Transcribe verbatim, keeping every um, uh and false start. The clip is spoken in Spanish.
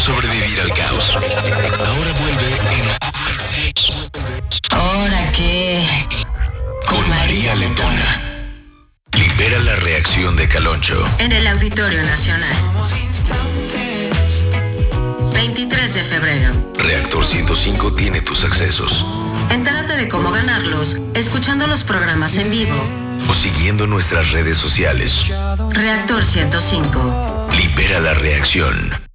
sobrevivir al caos. Ahora vuelve en ¿Ahora qué? Con María Letona. Libera la reacción de Caloncho. En el Auditorio Nacional. veintitrés de febrero. Reactor ciento cinco tiene tus accesos. Entérate de cómo ganarlos escuchando los programas en vivo O siguiendo nuestras redes sociales. Reactor ciento cinco. Libera la reacción.